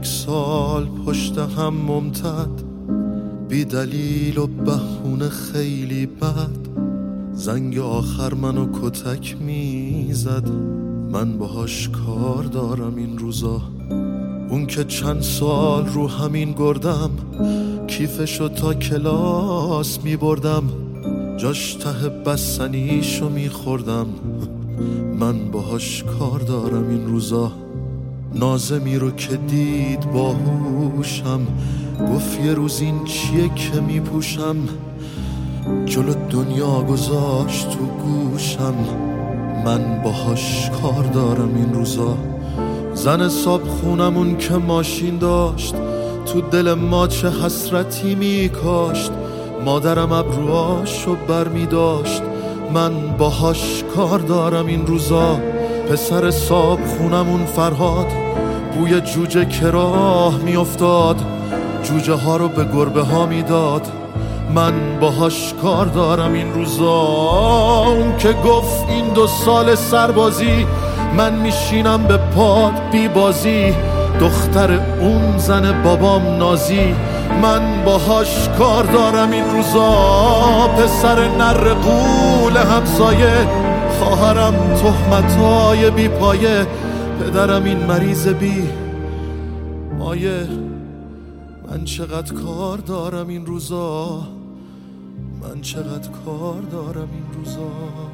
یک سال پشت هم ممتد، بی دلیل و بهونه خیلی بد، زنگ آخر منو کتک میزد. من باهاش کار دارم این روزا. اون که چند سال رو همین گردم، کیفشو تا کلاس میبردم، جاش ته بستنیشو میخوردم. من باهاش کار دارم این روزا. نازمی رو که دید باهوشم، گفت یه روز این چیه که میپوشم، جلو دنیا گذاشت تو گوشم. من باهاش کار دارم این روزا. زن صاحب خونمون که ماشین داشت، تو دل ما چه حسرتی میکاشت. مادرم ابروهاشو بر میداشت. من باهاش کار دارم این روزا. پسر صاحب خونمون فرهاد، بوی جوجه که راه میافتاد، جوجه ها رو به گربه ها میداد. من باهاش کار دارم این روزا. اون که گفت این 2 سال سربازی، من میشینم به پاد بی بازی، دختر اون زن بابام نازی. من باهاش کار دارم این روزا. پسر نر قول همسایه، خواهرم تهمتای بی پایه، پدرم این مریض بی مایه. من چقدر کار دارم این روزا. من چقدر کار دارم این روزا.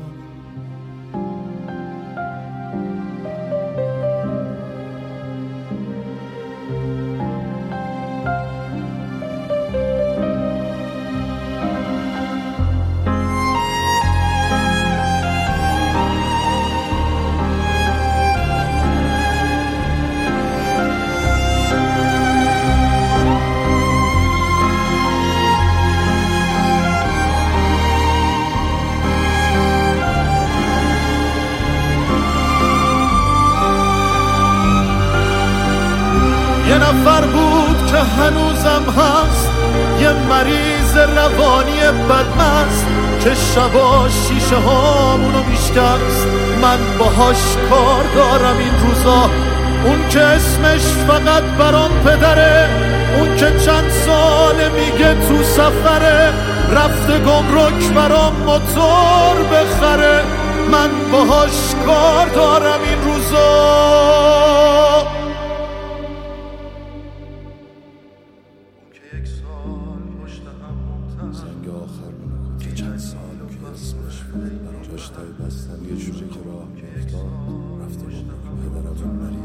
یه نفر بود که هنوزم هست، یه مریض روانی بدمست که شبا شیشه هامونو میشکست. من باهاش کار دارم این روزا. اون که اسمش فقط برام پدره، اون که چند ساله میگه تو سفره، رفته گمرک برام موتور بخره. من باهاش کار دارم این روزا. زنگ آخر منو که چند سال که اسمش جاش تای بستن یه جوجه که راه میافتاد، رفته گمرک پدرم مریض